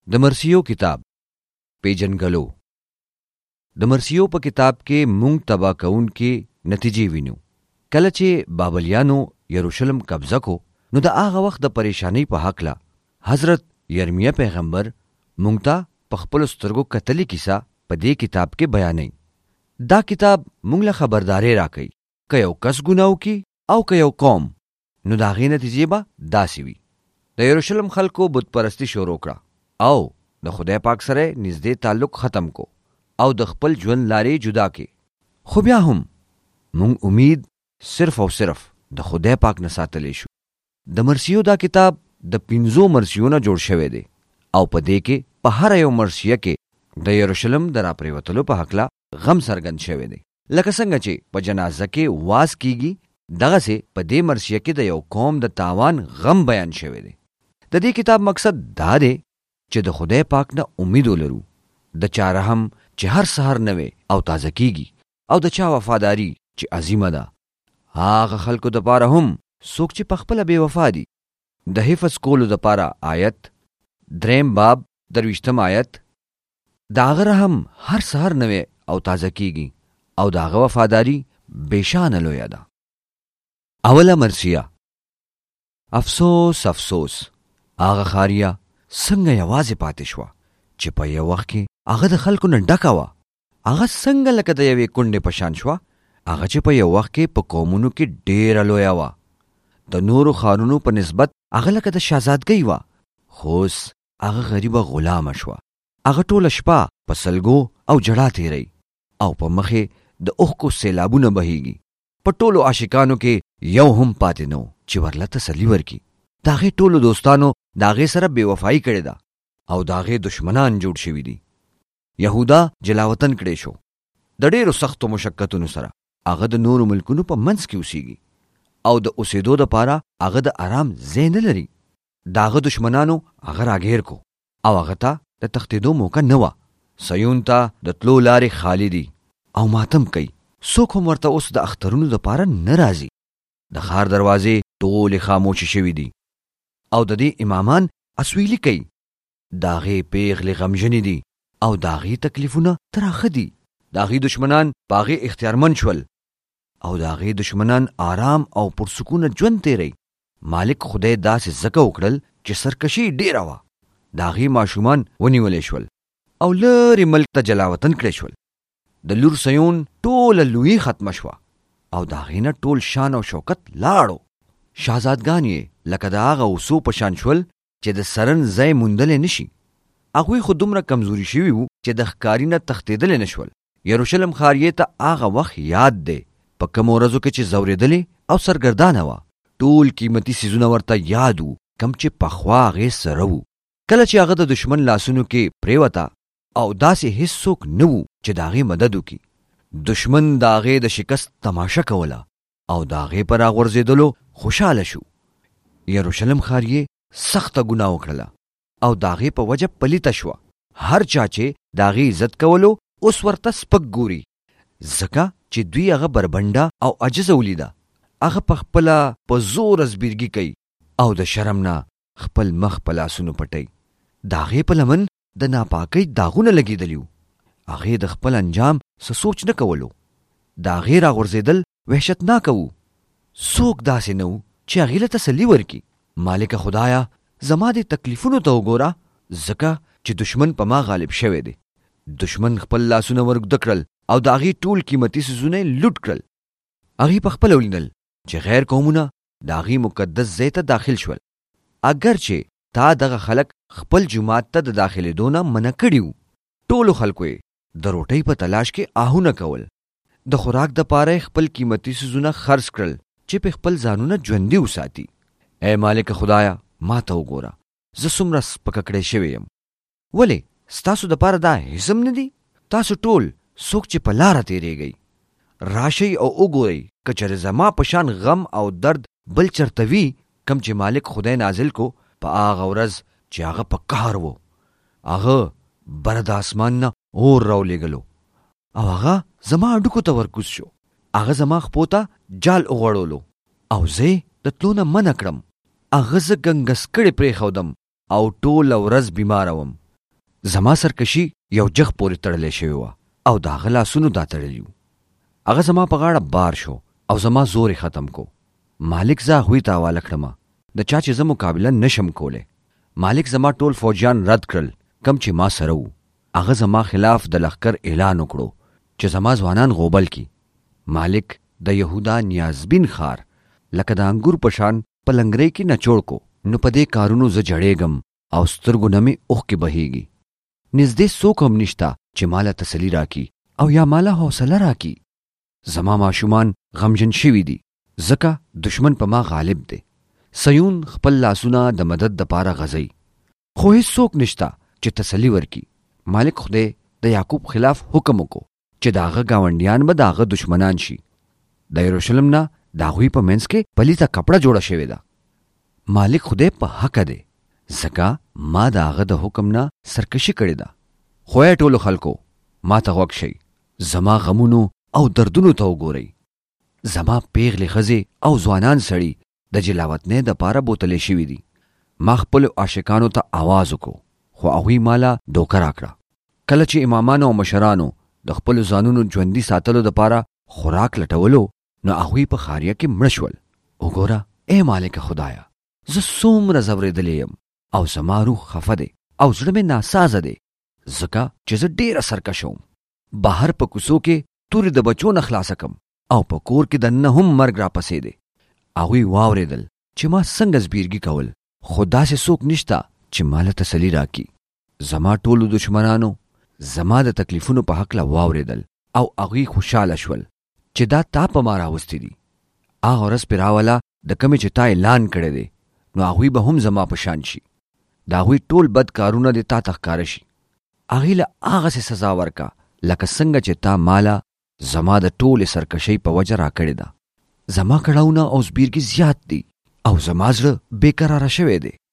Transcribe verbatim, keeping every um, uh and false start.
د مرثیو کتاب پیژنګلو. د مرثیو په کتاب کې مونږ تبا کون کې نتیجې وینو. کله چې بابلیانو یروشلم قبضه کو نو د هغه وخت د پریشانی په حق لا حضرت یرمیا پیغمبر مونږ ته په خپل سترګو کتلی کیسه په دې کتاب کې بیانوي. دا کتاب مونږ له خبرداري راکوي که یو کس ګناو کی او که یو قوم نو د هغې نتیجې به داسې وي. د یروشلم خلکو بت پرستی شروع کړه او د خدای پاک سره نږدې تعلق ختم کو او د خپل ژوند لارې جدا کې. خو بیا هم مونږ امید صرف او صرف د خدای پاک نه ساتلی شو. د مرثیو دا کتاب د پنځو مرثیو نه جوړ شوی دی او په دې کې په هر یو مرثیه کې د یروشلم د راپریوتلو په هکله غم څرګند شوی دی. لکه څنګه چې په جنازه کې واز کیږي دغسې په دې مرثیه کې د یو قوم د تاوان غم بیان شوی دی. د دې کتاب مقصد دا دی چې د خدای پاک نه امید ولرو، د چا رحم چې هر سحر نوې او تازه کیږي او د چا وفاداری چې عظیمه ده. هغه خلکو دپاره هم څوک چې پخپله بې وفا دي. د حفظ کولو دپاره آیت دریم باب درویشتم آیت د هغه رحم هر سحر نوې او تازه کیږي او د هغه وفاداری بېشانه لویه ده. اوله مرثیه. افسوس افسوس هغه خاریه څنګه یوازې پاتې شوه چې په یو وخت کې هغه د خلکو نه ډکه وه. هغه څنګه لکه د یوې کونډې په شان شوه هغه چې په یو وخت کې په قومونو کې ډېره لویه وه. د نورو ښارونو په نسبت هغه لکه د شهزادګۍ وه، خو اوس هغه غریبه غلامه شوه. هغه ټوله شپه په سلګو او جړا تېروي او په مخې د اوښکو سیلابونه بهیږي. په ټولو عاشقانو کې یو هم پاتې نه و چې ورله تسلي ورکړي. د هغې ټولو دوستانو د هغې سره بېوفایي کړې ده او د هغې دشمنان جوړ شوي دي. یهودا جلاوطن کړی شو. د ډېرو سختو مشقتونو سره هغه د نورو ملکونو په منځ کې اوسیږي او د اوسېدو دپاره هغه د آرام ځای نه لري. د هغه دشمنانو هغه راګیر کو او هغه ته د تښتېدو موقع نه وه. سیون ته د تلو لارې خالی دي او ماتم کوي. څوک هم ورته اوس د اخترونو دپاره نه راځي. د ښار دروازې ټولې خاموشې شوي دي او د دې امامان اسویلي کوي. د هغې پیغلې غمژنې دي او د هغې تکلیفونه تراخه دي. د هغې دشمنان په هغې اختیارمن شول او د هغې دشمنان آرام او پرسکونه ژوند تیری. مالک خدای داسې ځکه وکړل چې سرکشي ډېره وه. د هغې ماشومان ونیولی شول او لرې ملک ته جلاوطن کړی شول. د لور سیون ټوله لویي ختمه شوه او د هغې نه ټول شان او شوکت لاړو. شهزادګان یې لکه د هغه اوسو په شان شول چې د سرن ځای موندلی نه شي. هغوی خو دومره کمزوري شوي وو چې د ښکاري نه تښتېدلی نه شول. یروشلم ښاریې ته هغه وخت یاد دی په کومو ورځو کې چې ځورېدلې او سرګردانه وه. ټول قیمتي څیزونه ورته یاد وو کم چې پخوا هغې سره وو. کله چې هغه د دشمن لاسونو کې پرېوته او داسې هېڅوک نه وو چې د هغې مدد وکړي. دشمن د هغې د شکست تماشه کوله او د هغې په راغورځېدلو خوشحاله شو. یروشلم ښاریې سخته ګناه وکړله او د هغې په وجه پلیته شوه. هر چا چې د هغې عزت کولو اوس ورته سپک ګوري ځکه چې دوی هغه بربنډه او عجزه ولیده. هغه پخپله په زوره زبیرګي کوي او د شرم نه خپل مخ په لاسونو پټوي. د هغې په لمن د ناپاکۍ داغونه لګېدلي وو. هغې د خپل انجام څه سوچ نه کولو. د هغې راغورځېدل وحشتناکه وو. څوک داسې نه وو چې هغې له تسلي ورکړي. مالکه خدایه زما دې تکلیفونو ته وګوره ځکه چې دشمن په ما غالب شوی دی. دشمن خپل لاسونه ورګده کړل او د هغې ټول قیمتي څیزونه یې لوټ کړل. هغې پخپله ولیدل چې غیر قومونه د هغې مقدس ځای ته داخل شول. اگر چې تا دغه خلک خپل جومات ته د داخلېدو نه منع کړي وو. ټولو خلکو یې د روټۍ په تلاش کې آهونه کول. د خوراک دپاره یې خپل قیمتي څیزونه خرڅ کړل چې په خپل ځانونه ژوندي وساتي. ای مالک خدایه ما ته وګوره زه څومره سپکه کړی شوی یم. ولې ستاسو دپاره دا هېڅ هم نه دي؟ تاسو ټول څوک چې په لاره تېرېږئ راشئ او وګورئ که چېرې زما په شان غم او درد بل چرته وي کم چې مالک خدای نازل کو په هغه ورځ چې هغه په قهر و. هغه بره د اسمان نه اور راولېږلو او هغه زما هډوکو ته ورکوز شو. هغه زما خپو ته جال وغوړولو او زه یې د تلو نه منع کړم. هغه زه ګنګس کړې پرېښودم او ټوله ورځ بیماره وم. زما سرکشي یو جغ پورې تړلی شوی وه او د هغه لاسونو دا تړلي وو. هغه زما په غاړه بار شو او زما زور ختم کو. مالک زه هغوی ته حواله کړمه د چا چې زه مقابله نشم کولی. مالک زما ټول فوجیان رد کړل کم چې ما سره وو. هغه زما خلاف د لښکر اعلان وکړو چې زما ځوانان غوبل کی. مالک د یهودا نیازبین ښار لکه د انګور په شان په لنګرۍ کې نچوړ کو. نو په دې کارونو زه جړېږم او سترګو نه مې اوښکې بهیږي. نږدې څوک هم نشته چې ماله تسلي راکي او یا ماله حوصله راکي. زما ماشومان غمجن شوي دي ځکه دشمن په ما غالب دی. سیون خپل لاسونه د مدد دپاره غځوي خو هیڅ څوک نشته چې تسلي ورکي. مالک خدای د یعقوب خلاف حکم وکړو چې د هغه ګاونډیان به د هغه دشمنان شي. د یروشلم نه د هغوی په منځ کې پلیته کپړه جوړه شوې ده. مالک خدای په حقه دی ځکه ما د هغه د حکم نه سرکشي کړې ده. خو ای ټولو خلکو ما ته غوږ شئ، زما غمونو او دردونو ته وګورئ. زما پیغلې ښځې او ځوانان سړي د جلاوطنۍ دپاره بوتلې شوي دي. ما خپلو عاشقانو ته آواز وکړو خو هغوی ماله دوکه راکړه. کله چې امامانو او مشرانو د خپلو ځانونو ژوندي ساتلو دپاره خوراک لټولو نو هغوی په خاریه کې مړه شول. وګوره ای مالک خدایه، زه څومره ځورېدلی یم او زما روح خفه دی او زړه مې ناسازه دی ځکه چې زه ډېره سرکشه وم. بهر په کوڅو کې تورې د بچو نه خلاصه کم او په کور کې دننه هم مرګ راپسې دی. هغوی واورېدل چې ما څنګه زبیرګي کول خو داسې څوک نشته چې ماله تسلي راکي. زما ټولو دشمنانو زما د تکلیفونو په هکله واورېدل او هغوی خوشحاله شول چې دا تا په ما راوستي دي. هغه ورځ پې راوله د کومې چې تا اعلان کړی دی نو هغوی به هم زما په شان شي. د هغوی ټول بد کارونه دې تا ته ښکاره شي. هغوی له هغسې سزا ورکه لکه څنګه چې تا ماله زما د ټولې سرکشۍ په وجه راکړې ده. زما کړاونه او زبیرګي زیات دي او زما زړه بېقراره شوی دی.